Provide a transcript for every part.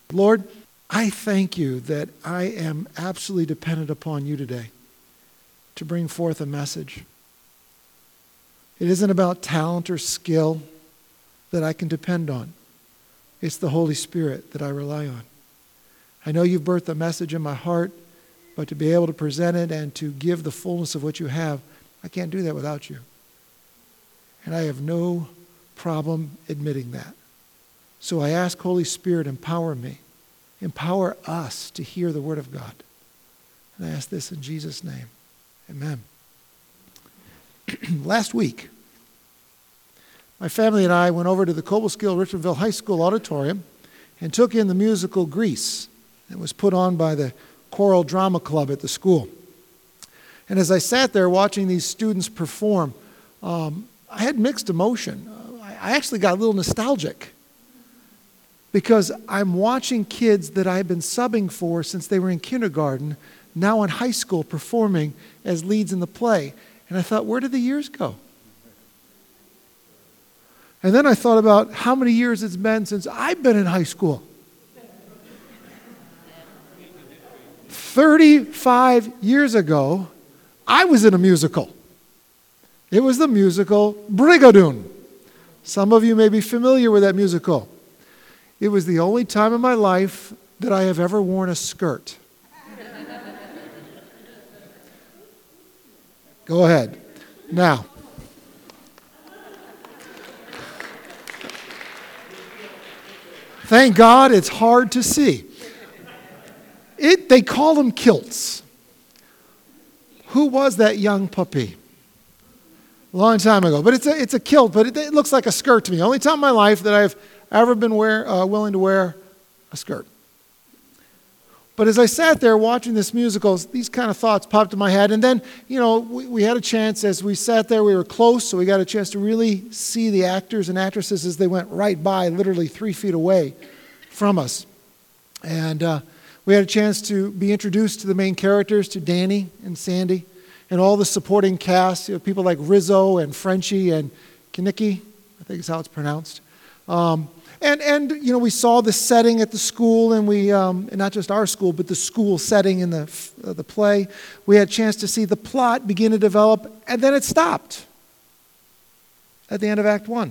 Lord, I thank you that I am absolutely dependent upon you today to bring forth a message. It isn't about talent or skill that I can depend on. It's the Holy Spirit that I rely on. I know you've birthed a message in my heart, but to be able to present it and to give the fullness of what you have, I can't do that without you. And I have no problem admitting that. So I ask, Holy Spirit, empower me. Empower us to hear the Word of God. And I ask this in Jesus' name. Amen. Last week, my family and I went over to the Cobleskill Richmondville High School auditorium and took in the musical Grease that was put on by the Choral Drama Club at the school. And as I sat there watching these students perform, I had mixed emotion. I actually got a little nostalgic because I'm watching kids that I've been subbing for since they were in kindergarten, now in high school, performing as leads in the play. And I thought, where did the years go? And then I thought about how many years it's been since I've been in high school. 35 years ago, I was in a musical. It was the musical Brigadoon. Some of you may be familiar with that musical. It was the only time in my life that I have ever worn a skirt. Go ahead. Now, thank God it's hard to see. They call them kilts. Who was that young puppy? A long time ago. But it's a kilt, but it looks like a skirt to me. Only time in my life that I've ever been willing to wear a skirt. But as I sat there watching this musical, these kind of thoughts popped in my head. And then, we had a chance, as we sat there, we were close, so we got a chance to really see the actors and actresses as they went right by, literally 3 feet away from us. And we had a chance to be introduced to the main characters, to Danny and Sandy, and all the supporting cast, people like Rizzo and Frenchie and Kinnicky, I think is how it's pronounced. And we saw the setting at the school, and we, and not just our school, but the school setting in the play. We had a chance to see the plot begin to develop, and then it stopped at the end of Act 1.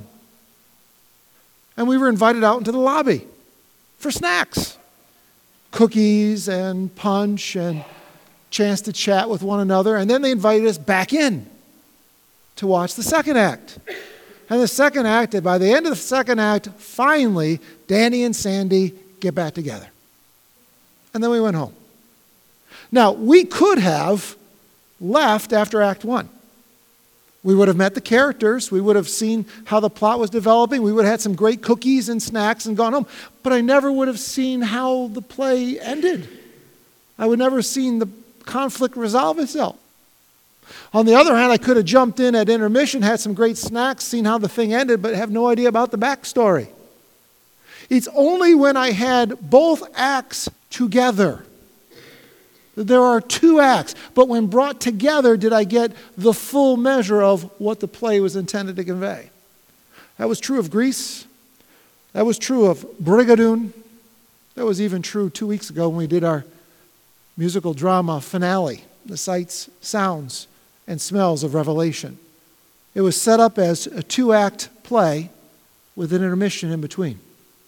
And we were invited out into the lobby for snacks, cookies and punch, and chance to chat with one another. And then they invited us back in to watch the second act. And the second act, by the end of the second act, finally, Danny and Sandy get back together. And then we went home. Now, we could have left after Act 1. We would have met the characters. We would have seen how the plot was developing. We would have had some great cookies and snacks and gone home. But I never would have seen how the play ended. I would never have seen the conflict resolve itself. On the other hand, I could have jumped in at intermission, had some great snacks, seen how the thing ended, but have no idea about the backstory. It's only when I had both acts together. There are 2 acts, but when brought together did I get the full measure of what the play was intended to convey. That was true of Grease. That was true of Brigadoon. That was even true 2 weeks ago when we did our musical drama finale, The Sights, Sounds, and Smells of Revelation. It was set up as a 2-act play with an intermission in between.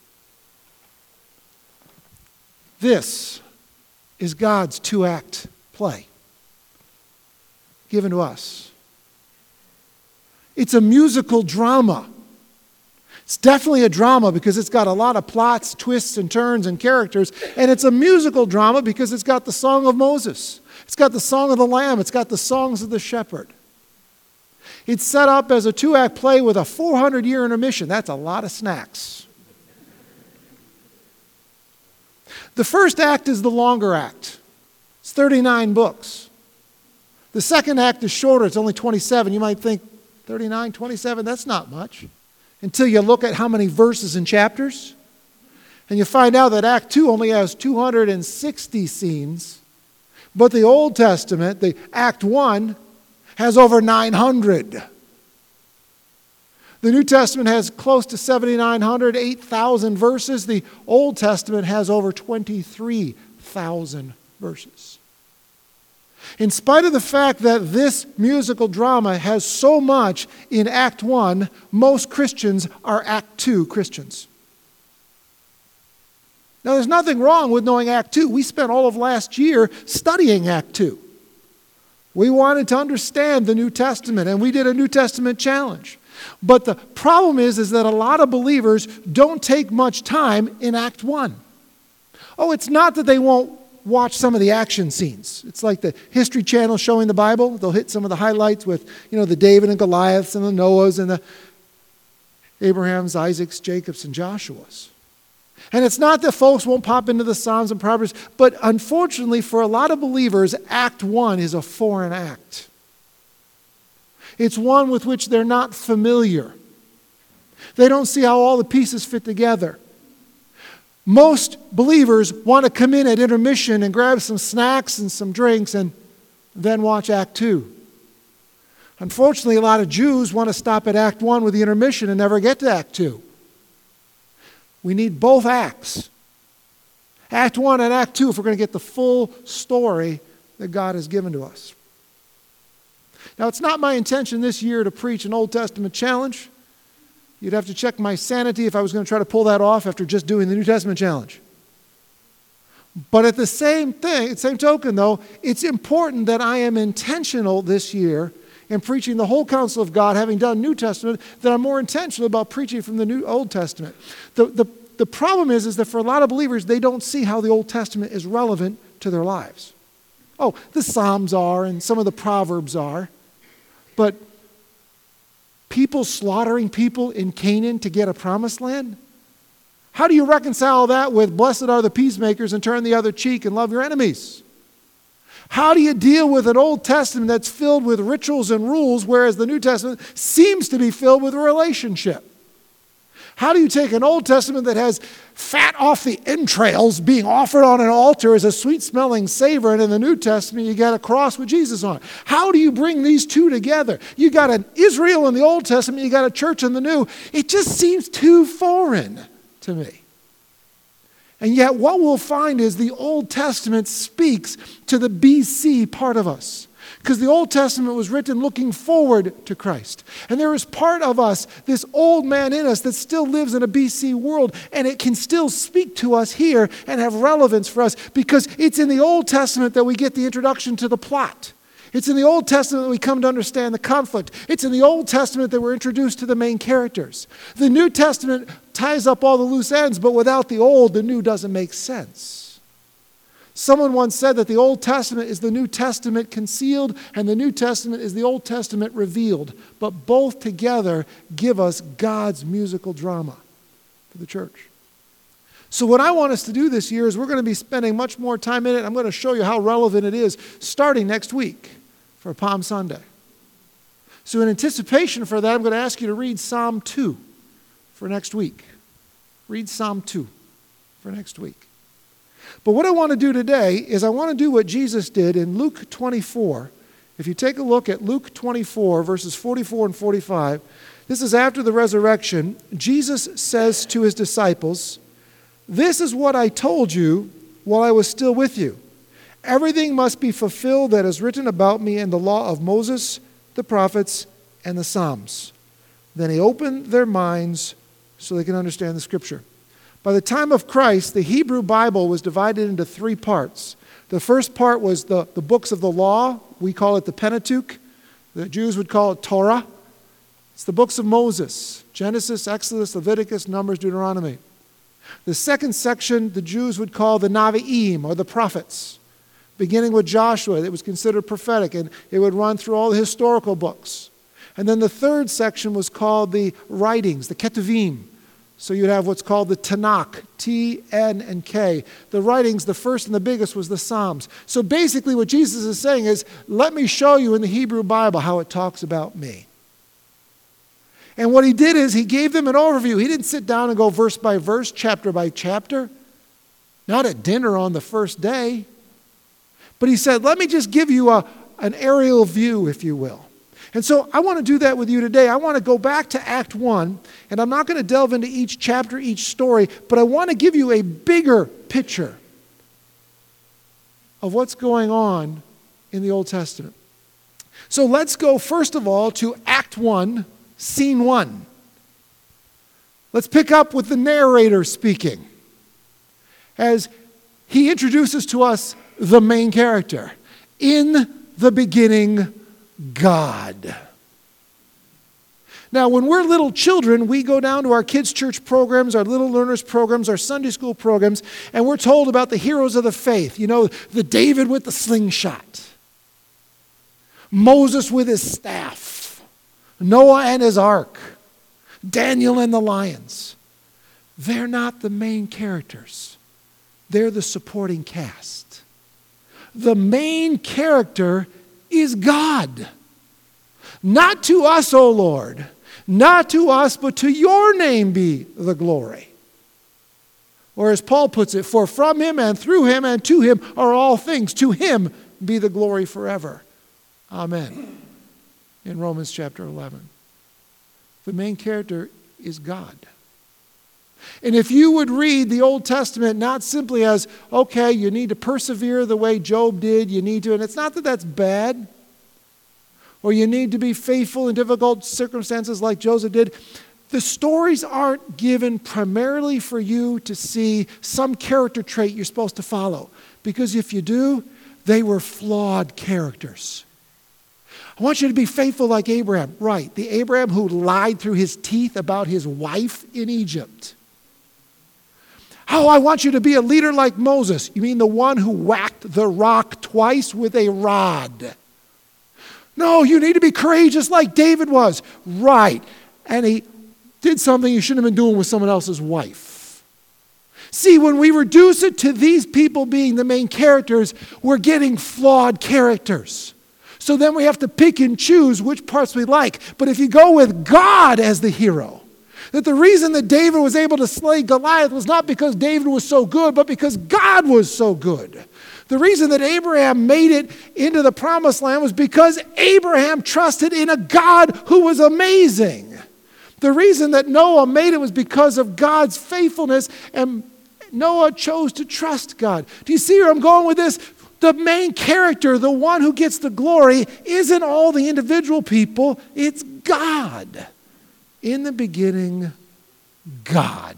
This is God's 2-act play given to us. It's a musical drama. It's definitely a drama because it's got a lot of plots, twists, and turns and characters. And it's a musical drama because it's got the Song of Moses. It's got the Song of the Lamb. It's got the Songs of the Shepherd. It's set up as a 2-act play with a 400-year intermission. That's a lot of snacks. The first act is the longer act. It's 39 books. The second act is shorter. It's only 27. You might think, 39, 27, that's not much. Until you look at how many verses and chapters. And you find out that Act 2 only has 260 scenes. But the Old Testament, the Act 1, has over 900. The New Testament has close to 7,900, 8,000 verses. The Old Testament has over 23,000 verses. In spite of the fact that this musical drama has so much in Act 1, most Christians are Act 2 Christians. Now, there's nothing wrong with knowing Act 2. We spent all of last year studying Act 2. We wanted to understand the New Testament, and we did a New Testament challenge. But the problem is that a lot of believers don't take much time in Act 1. Oh, it's not that they won't watch some of the action scenes. It's like the History Channel showing the Bible. They'll hit some of the highlights with, the David and Goliaths and the Noahs and the Abrahams, Isaacs, Jacobs, and Joshuas. And it's not that folks won't pop into the Psalms and Proverbs, but unfortunately for a lot of believers, Act 1 is a foreign act. It's one with which they're not familiar. They don't see how all the pieces fit together. Most believers want to come in at intermission and grab some snacks and some drinks and then watch Act 2. Unfortunately, a lot of Jews want to stop at Act 1 with the intermission and never get to Act 2. We need both acts. Act 1 and Act 2 if we're going to get the full story that God has given to us. Now, it's not my intention this year to preach an Old Testament challenge. You'd have to check my sanity if I was going to try to pull that off after just doing the New Testament challenge. But at the same token, though, it's important that I am intentional this year in preaching the whole counsel of God, having done New Testament, that I'm more intentional about preaching from the Old Testament. The problem is that for a lot of believers, they don't see how the Old Testament is relevant to their lives. Oh, the Psalms are, and some of the Proverbs are, but people slaughtering people in Canaan to get a promised land? How do you reconcile that with blessed are the peacemakers and turn the other cheek and love your enemies? How do you deal with an Old Testament that's filled with rituals and rules, whereas the New Testament seems to be filled with a relationship? How do you take an Old Testament that has fat off the entrails being offered on an altar as a sweet-smelling savor, and in the New Testament you got a cross with Jesus on it? How do you bring these two together? You got an Israel in the Old Testament, you got a church in the New. It just seems too foreign to me. And yet what we'll find is the Old Testament speaks to the BC part of us. Because the Old Testament was written looking forward to Christ. And there is part of us, this old man in us, that still lives in a BC world, and it can still speak to us here and have relevance for us, because it's in the Old Testament that we get the introduction to the plot. It's in the Old Testament that we come to understand the conflict. It's in the Old Testament that we're introduced to the main characters. The New Testament ties up all the loose ends, but without the Old, the New doesn't make sense. Someone once said that the Old Testament is the New Testament concealed, and the New Testament is the Old Testament revealed. But both together give us God's musical drama for the church. So what I want us to do this year is we're going to be spending much more time in it. I'm going to show you how relevant it is starting next week for Palm Sunday. So in anticipation for that, I'm going to ask you to read Psalm 2 for next week. Read Psalm 2 for next week. But what I want to do today is I want to do what Jesus did in Luke 24. If you take a look at Luke 24, verses 44 and 45, this is after the resurrection. Jesus says to his disciples, "This is what I told you while I was still with you. Everything must be fulfilled that is written about me in the law of Moses, the prophets, and the Psalms." Then he opened their minds so they can understand the Scripture. By the time of Christ, the Hebrew Bible was divided into three parts. The first part was the books of the law. We call it the Pentateuch. The Jews would call it Torah. It's the books of Moses: Genesis, Exodus, Leviticus, Numbers, Deuteronomy. The second section the Jews would call the Navi'im, or the prophets, beginning with Joshua. It was considered prophetic, and it would run through all the historical books. And then the third section was called the writings, the Ketuvim. So you'd have what's called the Tanakh, T, N, and K. The writings, the first and the biggest was the Psalms. So basically what Jesus is saying is, let me show you in the Hebrew Bible how it talks about me. And what he did is he gave them an overview. He didn't sit down and go verse by verse, chapter by chapter. Not at dinner on the first day. But he said, let me just give you an aerial view, if you will. And so I want to do that with you today. I want to go back to Act 1, and I'm not going to delve into each chapter, each story, but I want to give you a bigger picture of what's going on in the Old Testament. So let's go, first of all, to Act 1, Scene 1. Let's pick up with the narrator speaking as he introduces to us the main character. In the beginning, God. Now, when we're little children, we go down to our kids' church programs, our little learners programs, our Sunday school programs, and we're told about the heroes of the faith. You know, the David with the slingshot, Moses with his staff, Noah and his ark, Daniel and the lions. They're not the main characters. They're the supporting cast. The main character is God. Not to us, O Lord, not to us, but to your name be the glory. Or as Paul puts it, for from him and through him and to him are all things. To him be the glory forever. Amen. In Romans chapter 11. The main character is God. And if you would read the Old Testament not simply as, okay, you need to persevere the way Job did, you need to, and it's not that that's bad, or you need to be faithful in difficult circumstances like Joseph did. The stories aren't given primarily for you to see some character trait you're supposed to follow. Because if you do, they were flawed characters. I want you to be faithful like Abraham. Right, the Abraham who lied through his teeth about his wife in Egypt. Oh, I want you to be a leader like Moses. You mean the one who whacked the rock twice with a rod? No, you need to be courageous like David was. Right. And he did something he shouldn't have been doing with someone else's wife. See, when we reduce it to these people being the main characters, we're getting flawed characters. So then we have to pick and choose which parts we like. But if you go with God as the hero, that the reason that David was able to slay Goliath was not because David was so good, but because God was so good. The reason that Abraham made it into the promised land was because Abraham trusted in a God who was amazing. The reason that Noah made it was because of God's faithfulness, and Noah chose to trust God. Do you see where I'm going with this? The main character, the one who gets the glory, isn't all the individual people, it's God. In the beginning, God.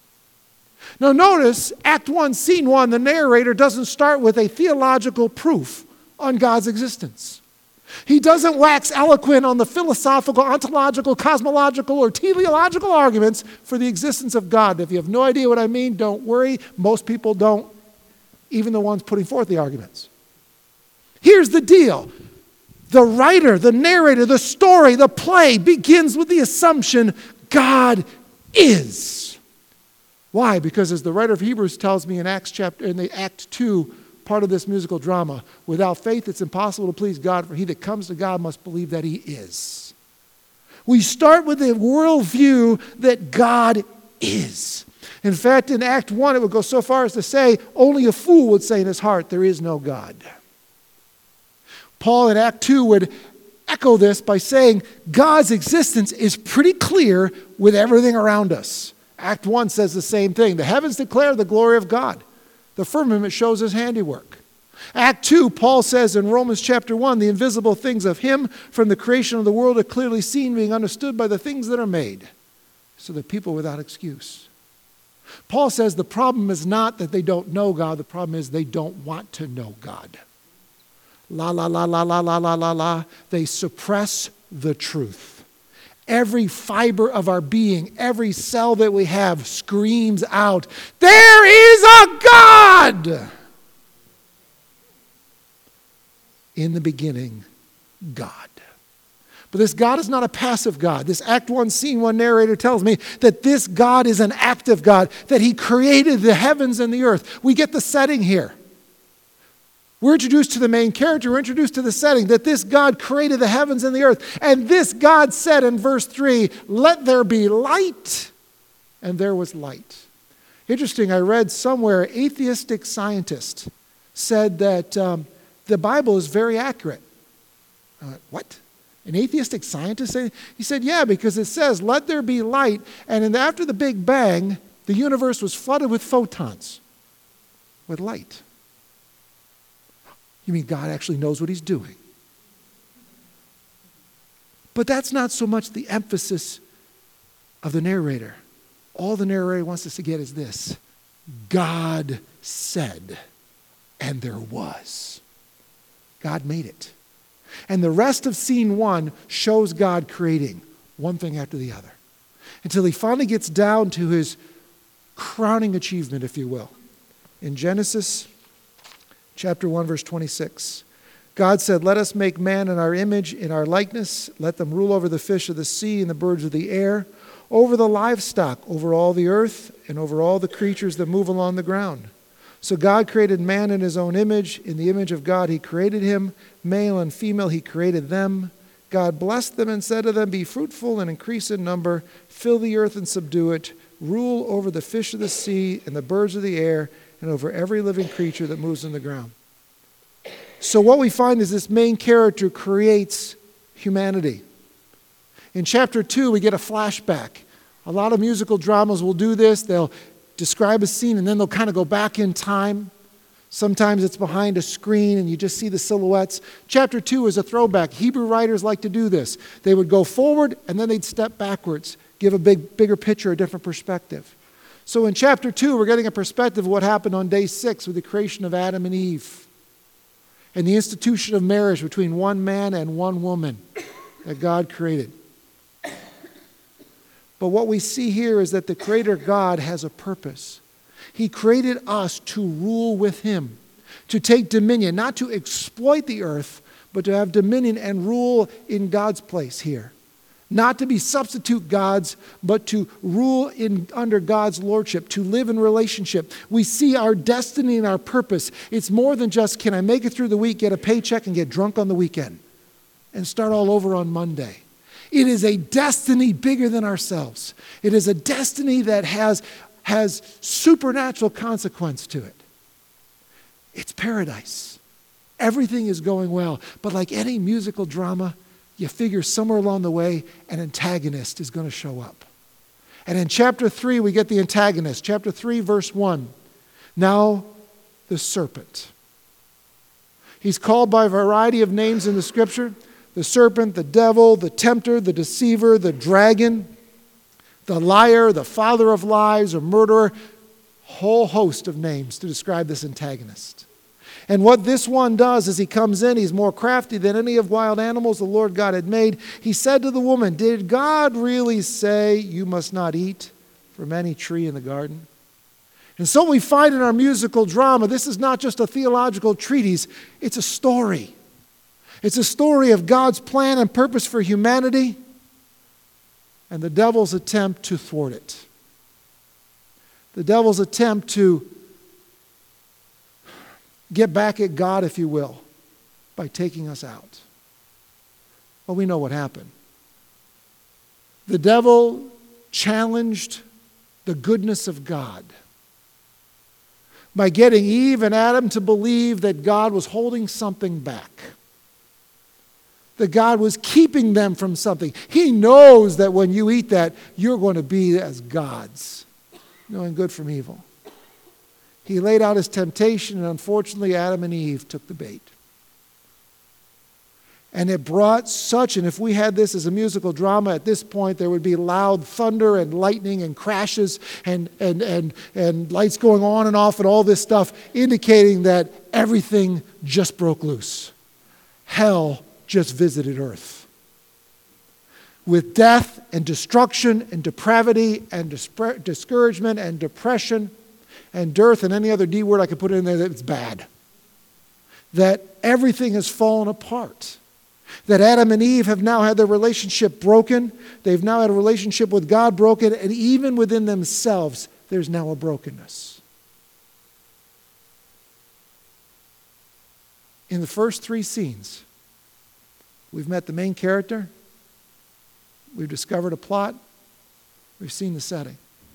Now notice, Act 1, Scene 1, the narrator doesn't start with a theological proof on God's existence. He doesn't wax eloquent on the philosophical, ontological, cosmological, or teleological arguments for the existence of God. If you have no idea what I mean, don't worry. Most people don't, even the ones putting forth the arguments. Here's the deal. The writer, the narrator, the story, the play begins with the assumption God is. Why? Because as the writer of Hebrews tells me in the Act 2 part of this musical drama, without faith it's impossible to please God, for he that comes to God must believe that he is. We start with the worldview that God is. In fact, in Act 1 it would go so far as to say, only a fool would say in his heart, there is no God. Paul in Act 2 would echo this by saying God's existence is pretty clear with everything around us. Act 1 says the same thing. The heavens declare the glory of God. The firmament shows his handiwork. Act 2, Paul says in Romans chapter 1, the invisible things of him from the creation of the world are clearly seen, being understood by the things that are made, so that people are without excuse. Paul says the problem is not that they don't know God, the problem is they don't want to know God. La, la, la, la, la, la, la, la, la. They suppress the truth. Every fiber of our being, every cell that we have screams out, there is a God! In the beginning, God. But this God is not a passive God. This Act 1, Scene 1 narrator tells me that this God is an active God, that he created the heavens and the earth. We get the setting here. We're introduced to the main character. We're introduced to the setting that this God created the heavens and the earth. And this God said in verse 3, let there be light. And there was light. Interesting, I read somewhere, atheistic scientist said that the Bible is very accurate. What? An atheistic scientist say? He said, yeah, because it says, let there be light. And after the Big Bang, the universe was flooded with photons, with light. You mean God actually knows what he's doing? But that's not so much the emphasis of the narrator. All the narrator wants us to get is this: God said, and there was. God made it. And the rest of scene 1 shows God creating one thing after the other, until he finally gets down to his crowning achievement, if you will. In Genesis chapter 1, verse 26, God said, let us make man in our image, in our likeness. Let them rule over the fish of the sea and the birds of the air, over the livestock, over all the earth, and over all the creatures that move along the ground. So God created man in his own image. In the image of God he created him. Male and female he created them. God blessed them and said to them, be fruitful and increase in number. Fill the earth and subdue it. Rule over the fish of the sea and the birds of the air and over every living creature that moves in the ground. So what we find is this main character creates humanity. In chapter 2, we get a flashback. A lot of musical dramas will do this. They'll describe a scene and then they'll kind of go back in time. Sometimes it's behind a screen and you just see the silhouettes. Chapter 2 is a throwback. Hebrew writers like to do this. They would go forward and then they'd step backwards, give a bigger picture, a different perspective. So in chapter 2, we're getting a perspective of what happened on day 6 with the creation of Adam and Eve and the institution of marriage between one man and one woman that God created. But what we see here is that the Creator God has a purpose. He created us to rule with him, to take dominion, not to exploit the earth, but to have dominion and rule in God's place here. Not to be substitute gods, but to rule under God's lordship, to live in relationship. We see our destiny and our purpose. It's more than just, can I make it through the week, get a paycheck, and get drunk on the weekend, and start all over on Monday. It is a destiny bigger than ourselves. It is a destiny that has supernatural consequence to it. It's paradise. Everything is going well. But like any musical drama, you figure somewhere along the way an antagonist is going to show up. And in chapter 3, we get the antagonist. Chapter 3, verse 1. Now, the serpent. He's called by a variety of names in the scripture. The serpent, the devil, the tempter, the deceiver, the dragon, the liar, the father of lies, or murderer. Whole host of names to describe this antagonist. And what this one does is he comes in, he's more crafty than any of wild animals the Lord God had made. He said to the woman, did God really say you must not eat from any tree in the garden? And so we find in our musical drama, this is not just a theological treatise, it's a story. It's a story of God's plan and purpose for humanity and the devil's attempt to thwart it. The devil's attempt to get back at God, if you will, by taking us out. Well, we know what happened. The devil challenged the goodness of God by getting Eve and Adam to believe that God was holding something back. That God was keeping them from something. He knows that when you eat that, you're going to be as gods, knowing good from evil. He laid out his temptation, and unfortunately, Adam and Eve took the bait. And it brought such, and if we had this as a musical drama at this point, there would be loud thunder and lightning and crashes and lights going on and off and all this stuff, indicating that everything just broke loose. Hell just visited earth. With death and destruction and depravity and discouragement and depression and dearth and any other D word I could put in there that's bad. That everything has fallen apart. That Adam and Eve have now had their relationship broken. They've now had a relationship with God broken, and even within themselves, there's now a brokenness. In the first 3 scenes, we've met the main character, we've discovered a plot, we've seen the setting.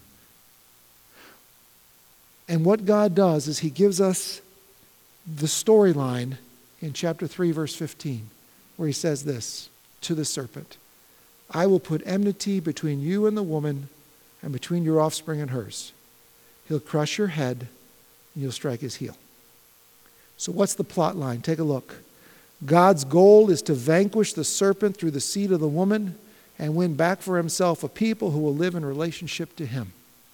And what God does is he gives us the storyline in chapter 3, verse 15, where he says this. to the serpent, I will put enmity between you and the woman, and between your offspring and hers. He'll crush your head, and you'll strike his heel. So what's the plot line? Take a look. God's goal is to vanquish the serpent through the seed of the woman and win back for himself a people who will live in relationship to him.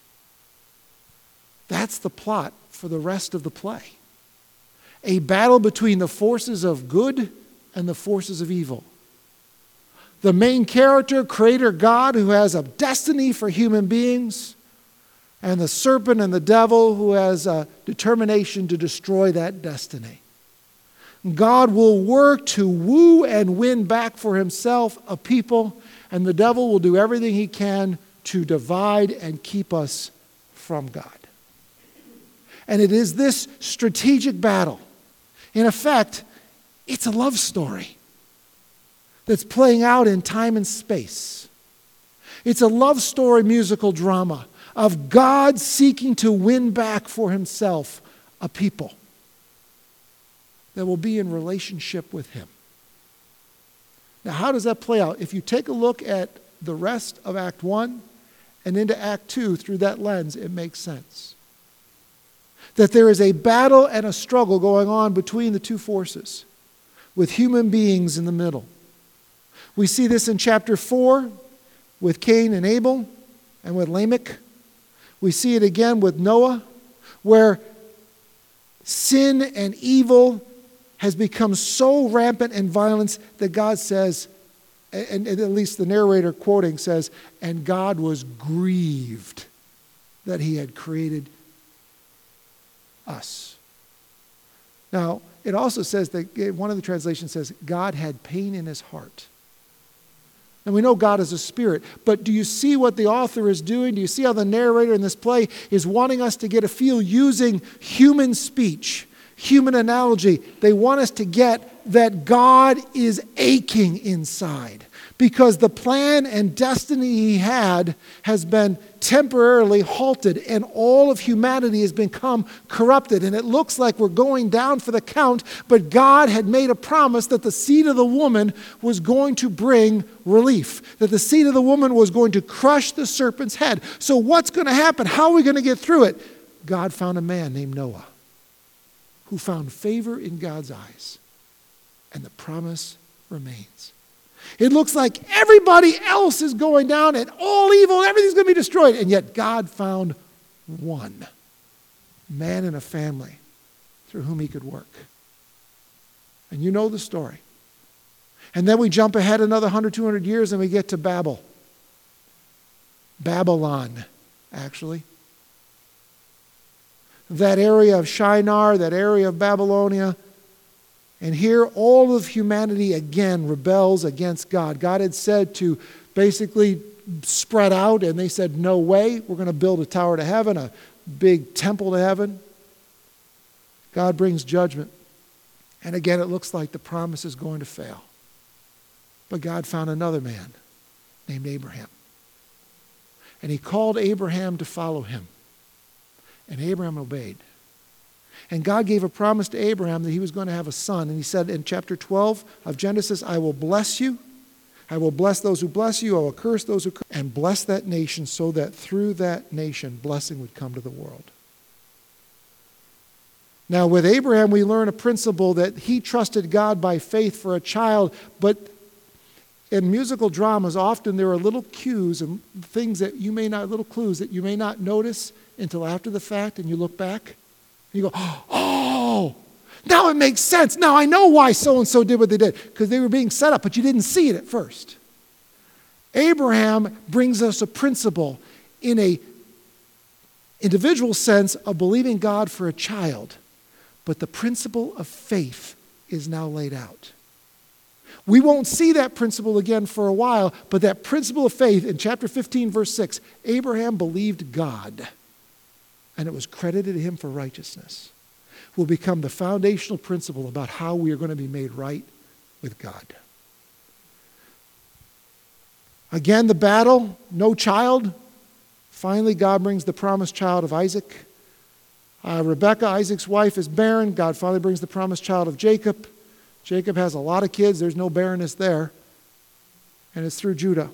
That's the plot for the rest of the play. A battle between the forces of good and the forces of evil. The main character, Creator God, who has a destiny for human beings, and the serpent and the devil who has a determination to destroy that destiny. God will work to woo and win back for himself a people, and the devil will do everything he can to divide and keep us from God. And it is this strategic battle. In effect, it's a love story that's playing out in time and space. It's a love story musical drama of God seeking to win back for himself a people that will be in relationship with him. Now, how does that play out? If you take a look at the rest of Act 1 and into Act 2 through that lens, it makes sense. That there is a battle and a struggle going on between the two forces, with human beings in the middle. We see this in chapter 4 with Cain and Abel and with Lamech. We see it again with Noah, where sin and evil has become so rampant in violence that God says, and at least the narrator quoting says, and God was grieved that he had created us. Now, it also says that one of the translations says, God had pain in his heart. And we know God is a spirit, but do you see what the author is doing? Do you see how the narrator in this play is wanting us to get a feel using human speech, human analogy? They want us to get that God is aching inside because the plan and destiny he had has been temporarily halted and all of humanity has become corrupted. And it looks like we're going down for the count, but God had made a promise that the seed of the woman was going to bring relief, that the seed of the woman was going to crush the serpent's head. So what's going to happen? How are we going to get through it? God found a man named Noah who found favor in God's eyes, and the promise remains. It looks like everybody else is going down and all evil, everything's going to be destroyed. And yet God found one man in a family through whom he could work. And you know the story. And then we jump ahead another 100, 200 years and we get to Babylon, actually. That area of Shinar, that area of Babylonia. And here all of humanity again rebels against God. God had said to basically spread out, and they said, no way, we're going to build a tower to heaven, a big temple to heaven. God brings judgment. And again, it looks like the promise is going to fail. But God found another man named Abraham. And he called Abraham to follow him. And Abraham obeyed. And God gave a promise to Abraham that he was going to have a son. And he said in chapter 12 of Genesis, I will bless you. I will bless those who bless you. I will curse those who curse. And bless that nation so that through that nation, blessing would come to the world. Now with Abraham, we learn a principle that he trusted God by faith for a child. But in musical dramas, often there are little cues and things that you may not, little clues that you may not notice until after the fact and you look back. You go, oh, now it makes sense. Now I know why so-and-so did what they did. Because they were being set up, but you didn't see it at first. Abraham brings us a principle in an individual sense of believing God for a child. But the principle of faith is now laid out. We won't see that principle again for a while, but that principle of faith in chapter 15, verse 6, Abraham believed God, and it was credited to him for righteousness, will become the foundational principle about how we are going to be made right with God. Again, the battle, no child. Finally, God brings the promised child of Isaac. Rebekah, Isaac's wife, is barren. God finally brings the promised child of Jacob. Jacob has a lot of kids. There's no barrenness there. and it's through Judah.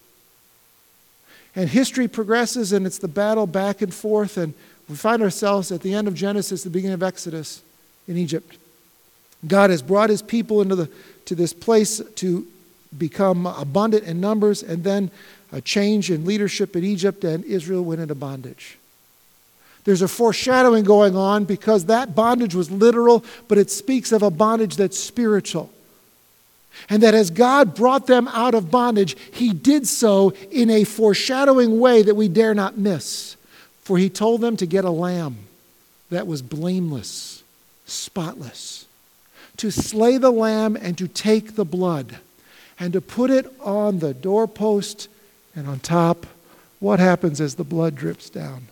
And history progresses, and it's the battle back and forth, and we find ourselves at the end of Genesis, the beginning of Exodus in Egypt. God has brought his people to this place to become abundant in numbers, and then a change in leadership in Egypt, and Israel went into bondage. There's a foreshadowing going on because that bondage was literal, but it speaks of a bondage that's spiritual. And that as God brought them out of bondage, he did so in a foreshadowing way that we dare not miss. For he told them to get a lamb that was blameless, spotless, to slay the lamb and to take the blood and to put it on the doorpost and on top. What happens as the blood drips down?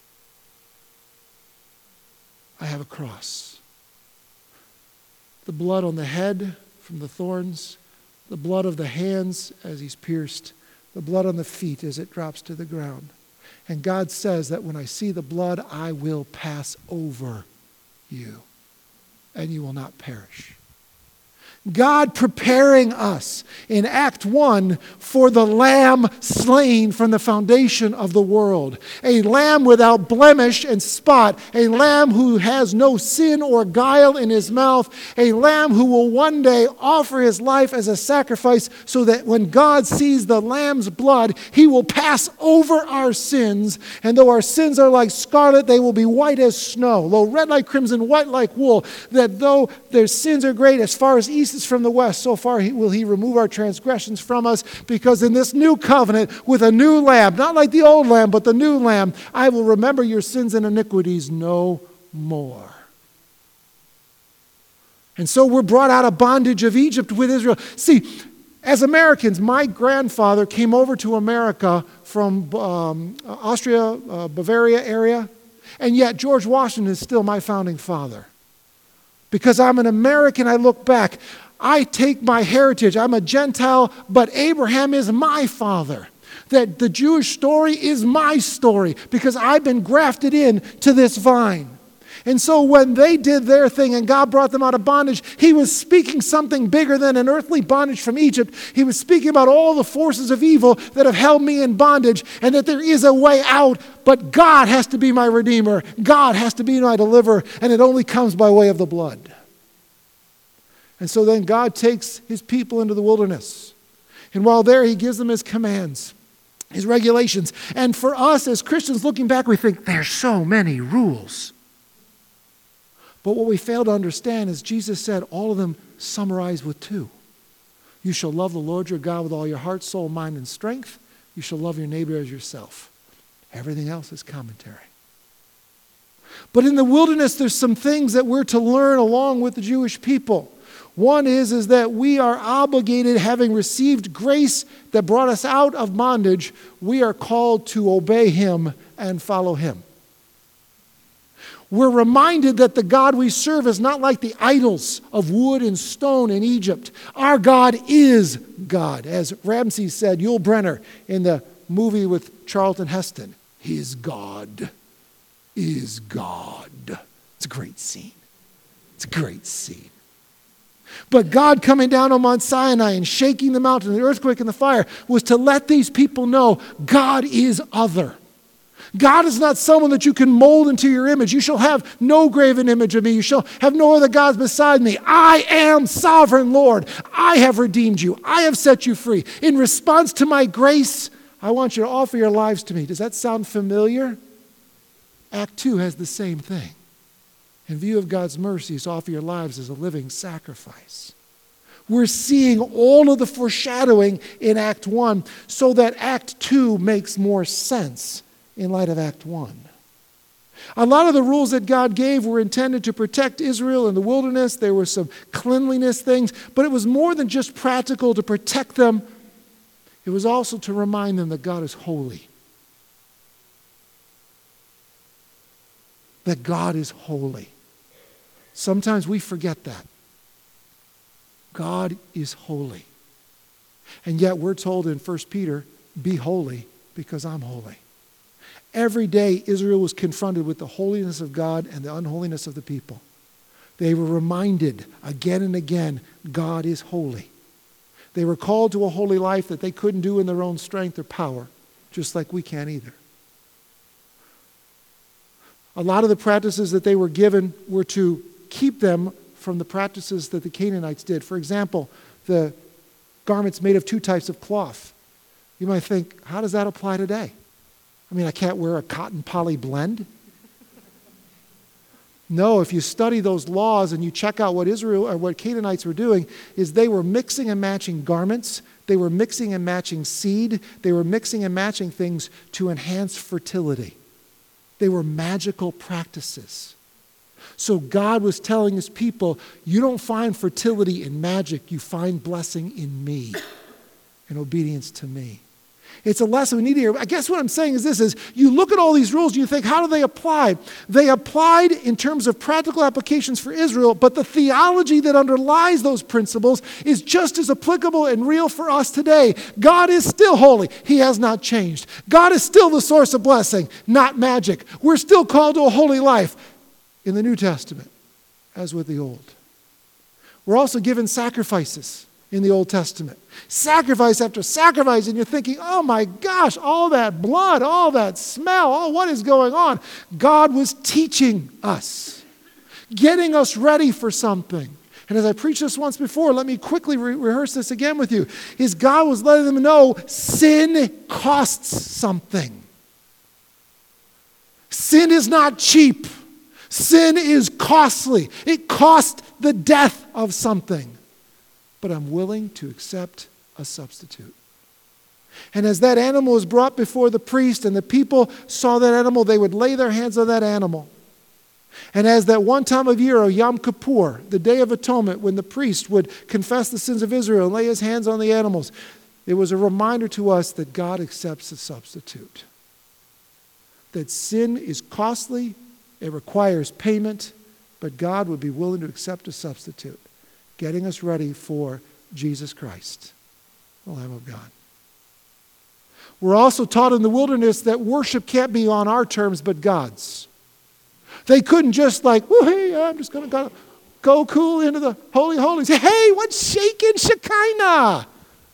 I have a cross. The blood on the head from the thorns, the blood of the hands as he's pierced, the blood on the feet as it drops to the ground. And God says that when I see the blood, I will pass over you, and you will not perish. God preparing us in Act 1 for the Lamb slain from the foundation of the world. A Lamb without blemish and spot. A Lamb who has no sin or guile in his mouth. A Lamb who will one day offer his life as a sacrifice so that when God sees the Lamb's blood, he will pass over our sins. And though our sins are like scarlet, they will be white as snow. Though red like crimson, white like wool. That though their sins are great as far as east is from the west, so far will he remove our transgressions from us, because in this new covenant with a new lamb, not like the old lamb, but the new lamb, I will remember your sins and iniquities no more. And so we're brought out of bondage of Egypt with Israel. See, as Americans, my grandfather came over to America from Austria, Bavaria area, and yet George Washington is still my founding father. Because I'm an American, I look back. I take my heritage. I'm a Gentile, but Abraham is my father. That the Jewish story is my story because I've been grafted in to this vine. And so when they did their thing and God brought them out of bondage, he was speaking something bigger than an earthly bondage from Egypt. He was speaking about all the forces of evil that have held me in bondage and that there is a way out, but God has to be my redeemer. God has to be my deliverer, and it only comes by way of the blood. And so then God takes his people into the wilderness. And while there, he gives them his commands, his regulations. And for us as Christians looking back, we think, there's so many rules. But what we fail to understand is Jesus said all of them summarized with two. You shall love the Lord your God with all your heart, soul, mind, and strength. You shall love your neighbor as yourself. Everything else is commentary. But in the wilderness, there's some things that we're to learn along with the Jewish people. One is that we are obligated, having received grace that brought us out of bondage, we are called to obey him and follow him. We're reminded that the God we serve is not like the idols of wood and stone in Egypt. Our God is God. As Ramses said, Yul Brynner in the movie with Charlton Heston, his God is God. It's a great scene. It's a great scene. But God coming down on Mount Sinai and shaking the mountain, the earthquake and the fire, was to let these people know God is other. God is not someone that you can mold into your image. You shall have no graven image of me. You shall have no other gods beside me. I am sovereign Lord. I have redeemed you. I have set you free. In response to my grace, I want you to offer your lives to me. Does that sound familiar? Act 2 has the same thing. In view of God's mercies, offer your lives as a living sacrifice. We're seeing all of the foreshadowing in Act 1 so that Act 2 makes more sense in light of Act 1. A lot of the rules that God gave were intended to protect Israel in the wilderness. There were some cleanliness things, but it was more than just practical to protect them. It was also to remind them that God is holy. That God is holy. Sometimes we forget that. God is holy. And yet we're told in 1 Peter, be holy because I'm holy. Every day Israel was confronted with the holiness of God and the unholiness of the people. They were reminded again and again, God is holy. They were called to a holy life that they couldn't do in their own strength or power, just like we can't either. A lot of the practices that they were given were to keep them from the practices that the Canaanites did. For example, the garments made of two types of cloth. You might think, how does that apply today? I mean, I can't wear a cotton poly blend. No, if you study those laws and you check out what Israel or what Canaanites were doing, is they were mixing and matching garments, they were mixing and matching seed, they were mixing and matching things to enhance fertility. They were magical practices. So God was telling his people, you don't find fertility in magic, you find blessing in me, in obedience to me. It's a lesson we need to hear. I guess what I'm saying is this, is you look at all these rules and you think, how do they apply? They applied in terms of practical applications for Israel, but the theology that underlies those principles is just as applicable and real for us today. God is still holy. He has not changed. God is still the source of blessing, not magic. We're still called to a holy life in the New Testament, as with the Old. We're also given sacrifices in the Old Testament. Sacrifice after sacrifice, and you're thinking, oh my gosh, all that blood, all that smell, oh, what is going on? God was teaching us, getting us ready for something. And as I preached this once before, let me quickly rehearse this again with you, is God was letting them know sin costs something. Sin is not cheap. Sin is costly. It cost the death of something. But I'm willing to accept a substitute. And as that animal was brought before the priest and the people saw that animal, they would lay their hands on that animal. And as that one time of year, Yom Kippur, the Day of Atonement, when the priest would confess the sins of Israel and lay his hands on the animals, it was a reminder to us that God accepts a substitute. That sin is costly, it requires payment, but God would be willing to accept a substitute, getting us ready for Jesus Christ, the Lamb of God. We're also taught in the wilderness that worship can't be on our terms but God's. They couldn't just like, well, hey, I'm just going to go cool into the Holy Holies. Hey, what's shaking Shekinah?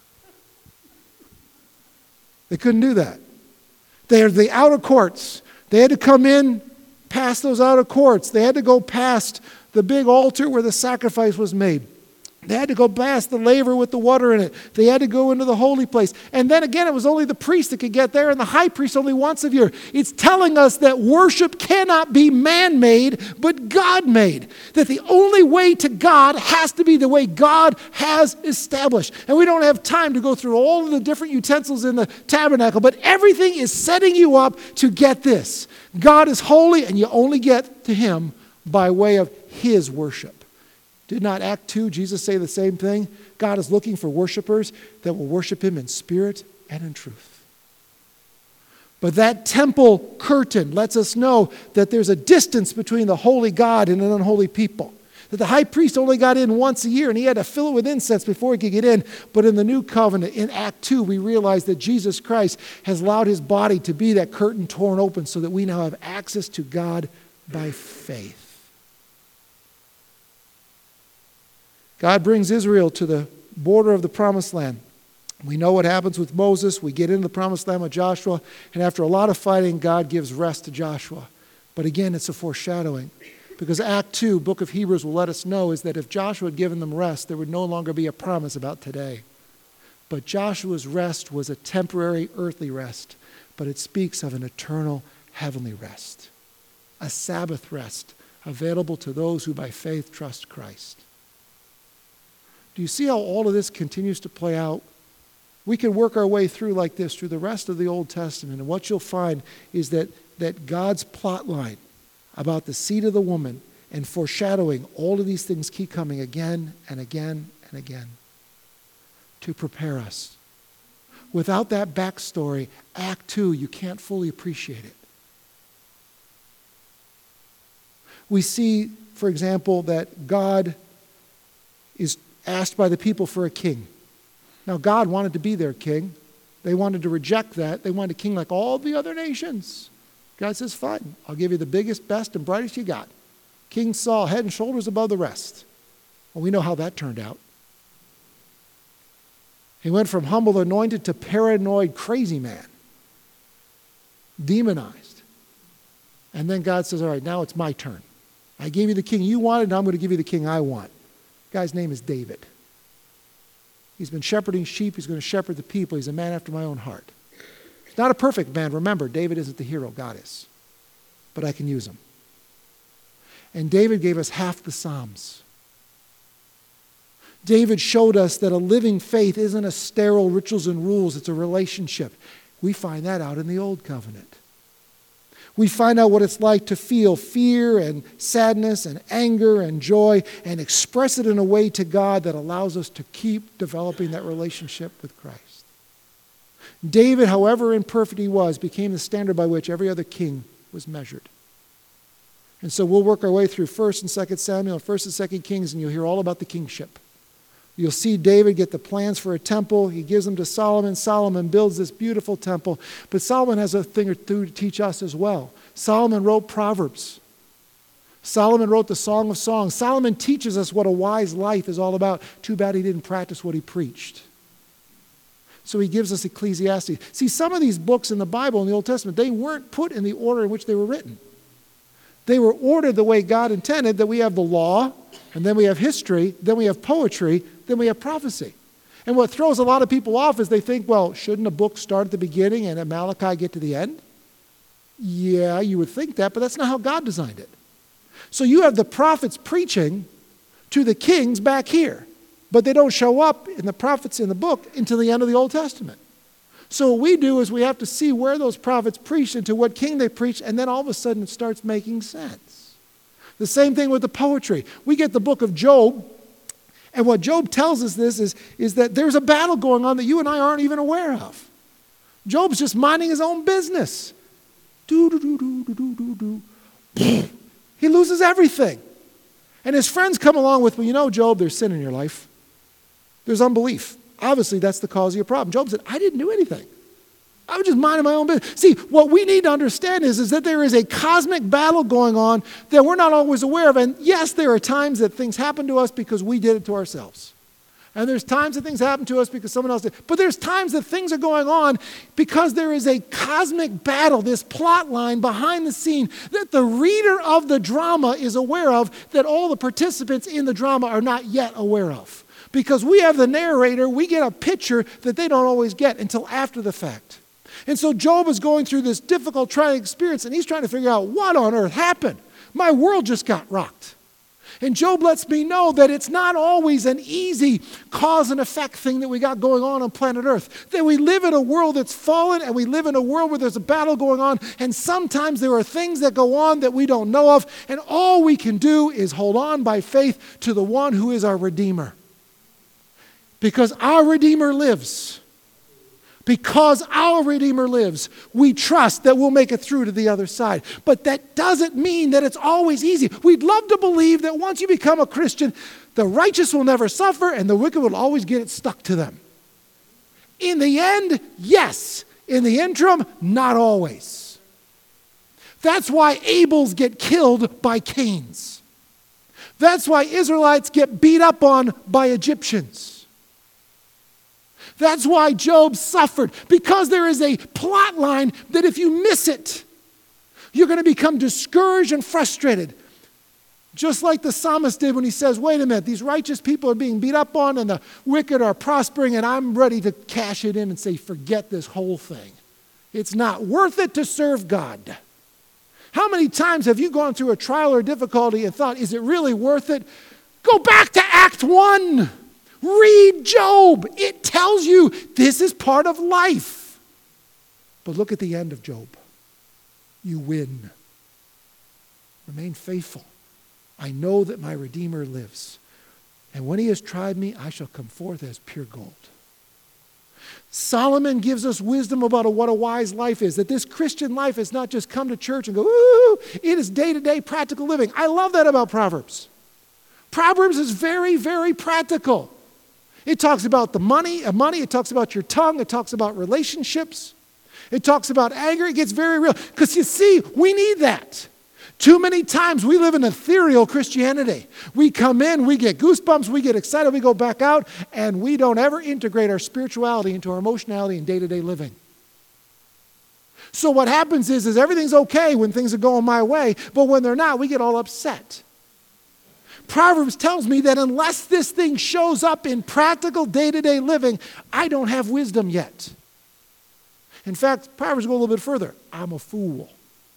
They couldn't do that. They are the outer courts. They had to come in past those outer courts. They had to go past the big altar where the sacrifice was made. They had to go past the laver with the water in it. They had to go into the holy place. And then again, it was only the priest that could get there, and the high priest only once a year. It's telling us that worship cannot be man-made, but God-made. That the only way to God has to be the way God has established. And we don't have time to go through all of the different utensils in the tabernacle, but everything is setting you up to get this. God is holy, and you only get to him by way of his worship. Did not Act 2, Jesus say the same thing? God is looking for worshipers that will worship him in spirit and in truth. But that temple curtain lets us know that there's a distance between the holy God and an unholy people. That the high priest only got in once a year, and he had to fill it with incense before he could get in. But in the new covenant, in Act 2, we realize that Jesus Christ has allowed his body to be that curtain torn open so that we now have access to God by faith. God brings Israel to the border of the promised land. We know what happens with Moses. We get into the promised land with Joshua. And after a lot of fighting, God gives rest to Joshua. But again, it's a foreshadowing. Because Act 2, book of Hebrews will let us know is that if Joshua had given them rest, there would no longer be a promise about today. But Joshua's rest was a temporary earthly rest. But it speaks of an eternal heavenly rest. A Sabbath rest available to those who by faith trust Christ. Do you see how all of this continues to play out? We can work our way through like this through the rest of the Old Testament. And what you'll find is that God's plot line about the seed of the woman and foreshadowing all of these things keep coming again and again and again to prepare us. Without that backstory, Act 2, you can't fully appreciate it. We see, for example, that God is asked by the people for a king. Now, God wanted to be their king. They wanted to reject that. They wanted a king like all the other nations. God says, fine, I'll give you the biggest, best, and brightest you got. King Saul, head and shoulders above the rest. Well, we know how that turned out. He went from humble anointed to paranoid crazy man. Demonized. And then God says, all right, now it's my turn. I gave you the king you wanted, now I'm going to give you the king I want. The guy's name is David. He's been shepherding sheep. He's going to shepherd the people. He's a man after my own heart. He's not a perfect man. Remember, David isn't the hero. God is. But I can use him. And David gave us half the Psalms. David showed us that a living faith isn't a sterile rituals and rules. It's a relationship. We find that out in the Old Covenant. We find out what it's like to feel fear and sadness and anger and joy and express it in a way to God that allows us to keep developing that relationship with Christ. David, however imperfect he was, became the standard by which every other king was measured. And so we'll work our way through 1st and 2nd Samuel, 1st and 2nd Kings, and you'll hear all about the kingship. You'll see David get the plans for a temple. He gives them to Solomon. Solomon builds this beautiful temple. But Solomon has a thing or two to teach us as well. Solomon wrote Proverbs. Solomon wrote the Song of Songs. Solomon teaches us what a wise life is all about. Too bad he didn't practice what he preached. So he gives us Ecclesiastes. See, some of these books in the Bible, in the Old Testament, they weren't put in the order in which they were written. They were ordered the way God intended, that we have the law, and then we have history, then we have poetry, then we have prophecy. And what throws a lot of people off is they think, well, shouldn't a book start at the beginning and at Malachi get to the end? Yeah, you would think that, but that's not how God designed it. So you have the prophets preaching to the kings back here, but they don't show up in the prophets in the book until the end of the Old Testament. So what we do is we have to see where those prophets preached and to what king they preached, and then all of a sudden it starts making sense. The same thing with the poetry. We get the book of Job, and what Job tells us is that there's a battle going on that you and I aren't even aware of. Job's just minding his own business. He loses everything. And his friends come along with, well, you know, Job, there's sin in your life. There's unbelief. Obviously, that's the cause of your problem. Job said, I didn't do anything. I was just minding my own business. See, what we need to understand is that there is a cosmic battle going on that we're not always aware of. And yes, there are times that things happen to us because we did it to ourselves. And there's times that things happen to us because someone else did. But there's times that things are going on because there is a cosmic battle, this plot line behind the scene that the reader of the drama is aware of, that all the participants in the drama are not yet aware of. Because we have the narrator, we get a picture that they don't always get until after the fact. And so Job is going through this difficult trying experience, and he's trying to figure out what on earth happened. My world just got rocked. And Job lets me know that it's not always an easy cause and effect thing that we got going on planet Earth. That we live in a world that's fallen, and we live in a world where there's a battle going on, and sometimes there are things that go on that we don't know of, and all we can do is hold on by faith to the one who is our Redeemer. Because our Redeemer lives. Because our Redeemer lives, we trust that we'll make it through to the other side. But that doesn't mean that it's always easy. We'd love to believe that once you become a Christian, the righteous will never suffer and the wicked will always get it stuck to them. In the end, yes. In the interim, not always. That's why Abels get killed by Cains. That's why Israelites get beat up on by Egyptians. That's why Job suffered, because there is a plot line that if you miss it, you're going to become discouraged and frustrated. Just like the psalmist did when he says, wait a minute, these righteous people are being beat up on and the wicked are prospering, and I'm ready to cash it in and say, forget this whole thing. It's not worth it to serve God. How many times have you gone through a trial or difficulty and thought, is it really worth it? Go back to Act 1. Read Job. It tells you this is part of life. But look at the end of Job. You win. Remain faithful. I know that my Redeemer lives. And when he has tried me, I shall come forth as pure gold. Solomon gives us wisdom about what a wise life is. That this Christian life is not just come to church and go, ooh, it is day-to-day practical living. I love that about Proverbs. Proverbs is very, very practical. It talks about the money, it talks about your tongue, it talks about relationships, it talks about anger. It gets very real. Because you see, we need that. Too many times we live in ethereal Christianity. We come in, we get goosebumps, we get excited, we go back out, and we don't ever integrate our spirituality into our emotionality and day-to-day living. So what happens is everything's okay when things are going my way, but when they're not, we get all upset. Proverbs tells me that unless this thing shows up in practical day-to-day living, I don't have wisdom yet. In fact, Proverbs go a little bit further. I'm a fool.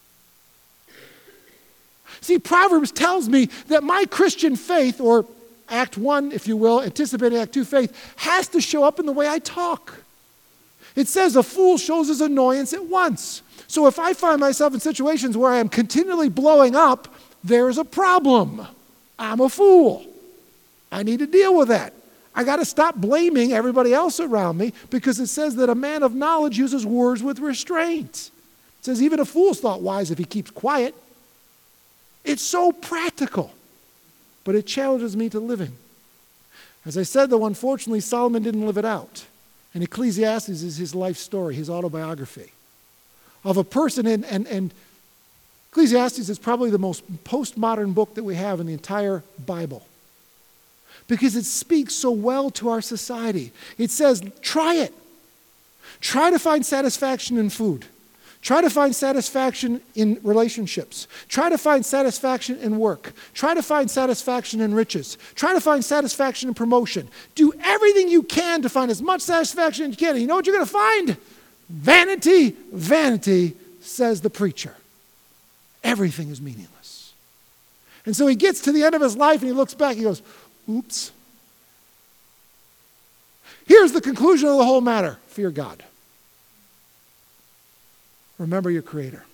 See, Proverbs tells me that my Christian faith, or Act 1, if you will, anticipating Act 2 faith, has to show up in the way I talk. It says a fool shows his annoyance at once. So if I find myself in situations where I am continually blowing up, there's a problem. I'm a fool. I need to deal with that. I got to stop blaming everybody else around me, because it says that a man of knowledge uses words with restraint. It says even a fool's thought wise if he keeps quiet. It's so practical, but it challenges me to living. As I said, though, unfortunately, Solomon didn't live it out. And Ecclesiastes is his life story, his autobiography of a person. And Ecclesiastes is probably the most postmodern book that we have in the entire Bible, because it speaks so well to our society. It says, try it. Try to find satisfaction in food. Try to find satisfaction in relationships. Try to find satisfaction in work. Try to find satisfaction in riches. Try to find satisfaction in promotion. Do everything you can to find as much satisfaction as you can. And you know what you're going to find? Vanity, vanity, says the preacher. Everything is meaningless. And so he gets to the end of his life and he looks back and he goes, oops. Here's the conclusion of the whole matter. Fear God. Remember your Creator.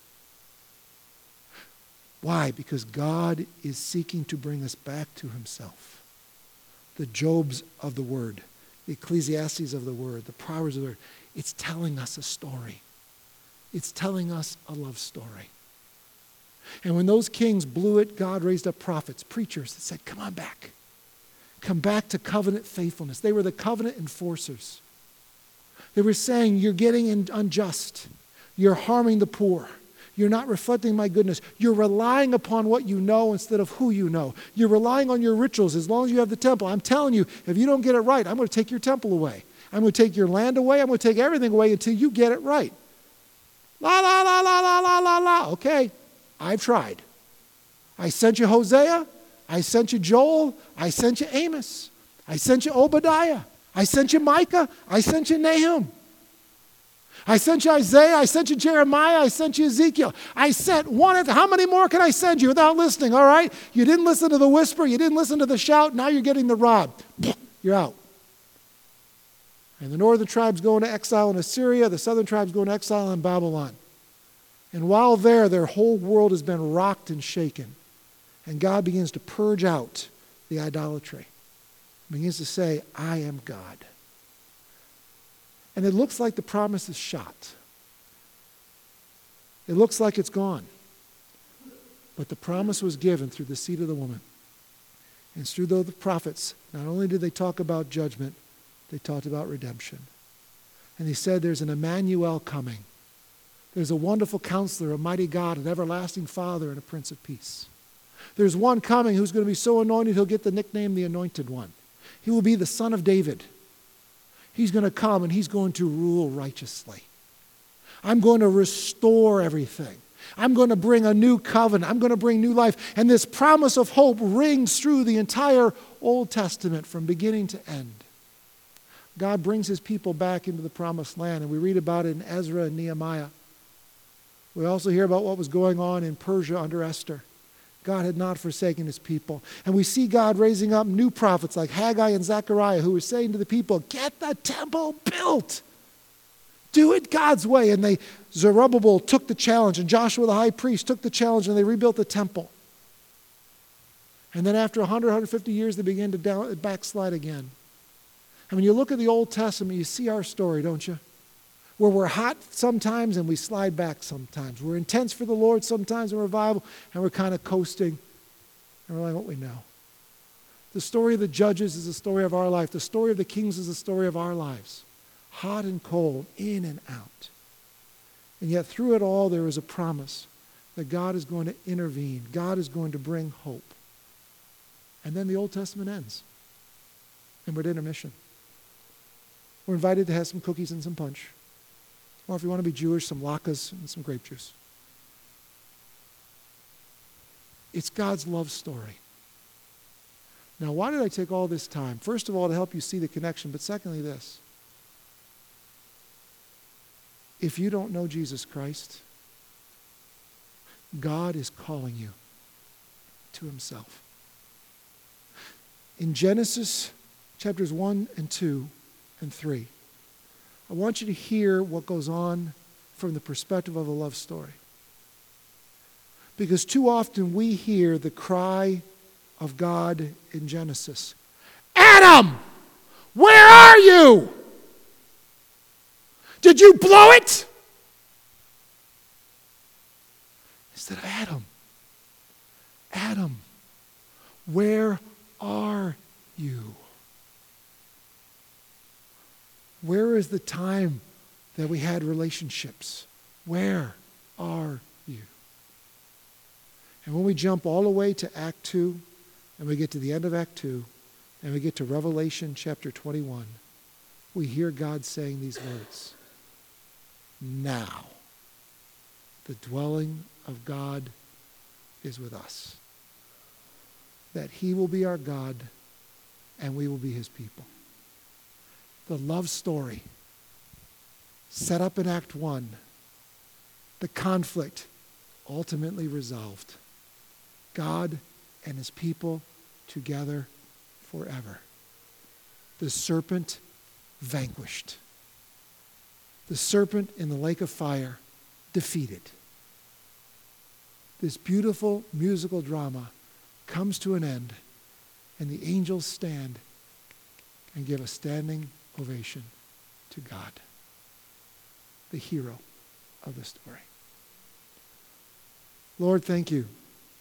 Why? Because God is seeking to bring us back to Himself. The Jobs of the Word, the Ecclesiastes of the Word, the Proverbs of the Word, it's telling us a story. It's telling us a love story. And when those kings blew it, God raised up prophets, preachers that said, come on back. Come back to covenant faithfulness. They were the covenant enforcers. They were saying, you're getting unjust. You're harming the poor. You're not reflecting my goodness. You're relying upon what you know instead of who you know. You're relying on your rituals as long as you have the temple. I'm telling you, if you don't get it right, I'm going to take your temple away. I'm going to take your land away. I'm going to take everything away until you get it right. La, la, la, la, la, la, la, la. Okay, I've tried. I sent you Hosea. I sent you Joel. I sent you Amos. I sent you Obadiah. I sent you Micah. I sent you Nahum. I sent you Isaiah, I sent you Jeremiah, I sent you Ezekiel. I sent one. How many more can I send you without listening, all right? You didn't listen to the whisper, you didn't listen to the shout, now you're getting the rod. You're out. And the northern tribes go into exile in Assyria, the southern tribes go into exile in Babylon. And while there, their whole world has been rocked and shaken. And God begins to purge out the idolatry. He begins to say, I am God. And it looks like the promise is shot. It looks like it's gone. But the promise was given through the seed of the woman. And through the prophets, not only did they talk about judgment, they talked about redemption. And he said there's an Emmanuel coming. There's a wonderful counselor, a mighty God, an everlasting Father, and a Prince of Peace. There's one coming who's going to be so anointed he'll get the nickname the Anointed One. He will be the Son of David. He's going to come and he's going to rule righteously. I'm going to restore everything. I'm going to bring a new covenant. I'm going to bring new life. And this promise of hope rings through the entire Old Testament from beginning to end. God brings his people back into the promised land, and we read about it in Ezra and Nehemiah. We also hear about what was going on in Persia under Esther. God had not forsaken his people. And we see God raising up new prophets like Haggai and Zechariah who were saying to the people, get the temple built. Do it God's way. And Zerubbabel took the challenge, and Joshua the high priest took the challenge, and they rebuilt the temple. And then after 100, 150 years, they began to backslide again. And when you look at the Old Testament, you see our story, don't you? Where we're hot sometimes and we slide back sometimes. We're intense for the Lord sometimes in revival, and we're kind of coasting, and we're like, what we know. The story of the judges is the story of our life. The story of the kings is the story of our lives. Hot and cold, in and out. And yet through it all, there is a promise that God is going to intervene. God is going to bring hope. And then the Old Testament ends. And we're at intermission. We're invited to have some cookies and some punch. Or if you want to be Jewish, some latkes and some grape juice. It's God's love story. Now, why did I take all this time? First of all, to help you see the connection, but secondly, this. If you don't know Jesus Christ, God is calling you to himself. In Genesis chapters 1 and 2 and 3, I want you to hear what goes on from the perspective of a love story. Because too often we hear the cry of God in Genesis. Adam, where are you? Did you blow it? Instead of Adam, where are you? Where is the time that we had relationships? Where are you? And when we jump all the way to Act 2, and we get to the end of Act 2, and we get to Revelation chapter 21, we hear God saying these words. Now, the dwelling of God is with us. That he will be our God, and we will be his people. The love story set up in Act 1, the conflict ultimately resolved. God and his people together forever. The serpent vanquished. The serpent in the lake of fire defeated. This beautiful musical drama comes to an end, and the angels stand and give a standing ovation to God, the hero of the story. Lord, thank you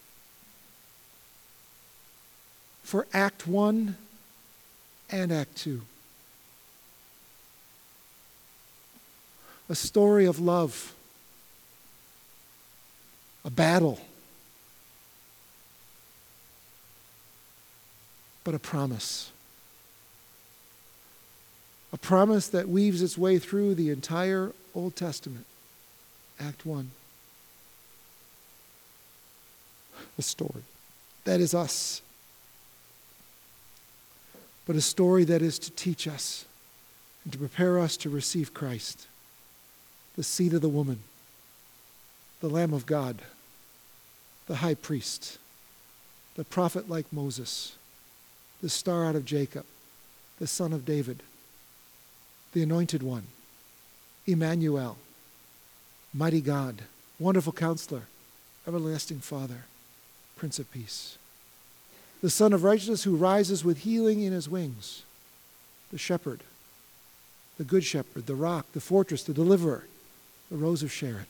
for Act 1 and Act 2. A story of love, a battle, but a promise. A promise that weaves its way through the entire Old Testament. Act 1. A story that is us, but a story that is to teach us and to prepare us to receive Christ, the seed of the woman, the Lamb of God, the high priest, the prophet like Moses, the star out of Jacob, the son of David, the anointed one, Emmanuel, mighty God, wonderful counselor, everlasting Father, Prince of Peace, the Son of Righteousness who rises with healing in his wings, the shepherd, the good shepherd, the rock, the fortress, the deliverer, the rose of Sharon.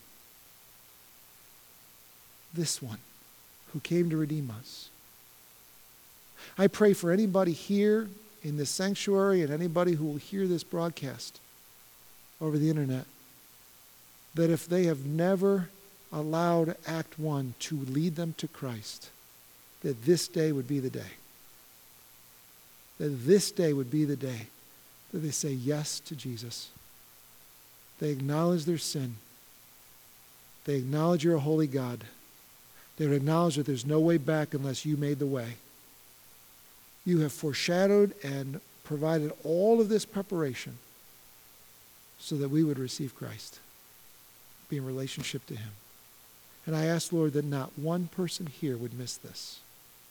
This one who came to redeem us. I pray for anybody here in this sanctuary and anybody who will hear this broadcast over the internet, that if they have never allowed Act 1 to lead them to Christ, that this day would be the day. That this day would be the day that they say yes to Jesus. They acknowledge their sin. They acknowledge you're a holy God. They would acknowledge that there's no way back unless you made the way. You have foreshadowed and provided all of this preparation so that we would receive Christ, be in relationship to him. And I ask, Lord, that not one person here would miss this.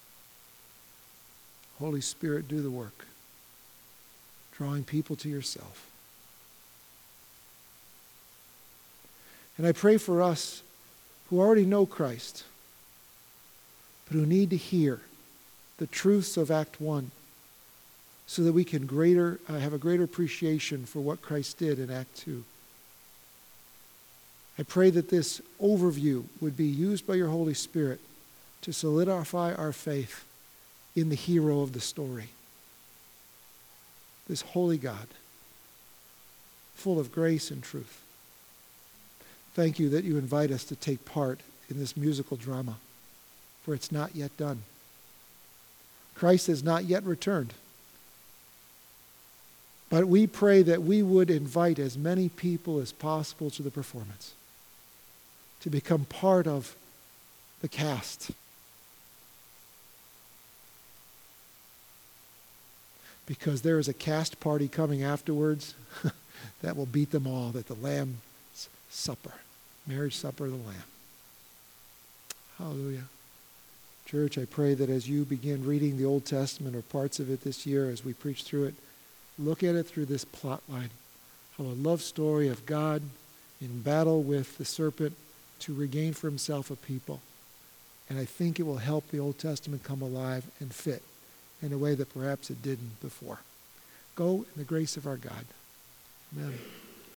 Holy Spirit, do the work, drawing people to yourself. And I pray for us who already know Christ, but who need to hear the truths of Act 1 so that we can have a greater appreciation for what Christ did in Act 2. I pray that this overview would be used by your Holy Spirit to solidify our faith in the hero of the story, this holy God, full of grace and truth. Thank you that you invite us to take part in this musical drama, for it's not yet done. Christ has not yet returned. But we pray that we would invite as many people as possible to the performance, to become part of the cast. Because there is a cast party coming afterwards that will beat them all, that the Lamb's Supper, marriage supper of the Lamb. Hallelujah. Church, I pray that as you begin reading the Old Testament or parts of it this year, as we preach through it, look at it through this plot line of a love story of God in battle with the serpent to regain for himself a people. And I think it will help the Old Testament come alive and fit in a way that perhaps it didn't before. Go in the grace of our God. Amen.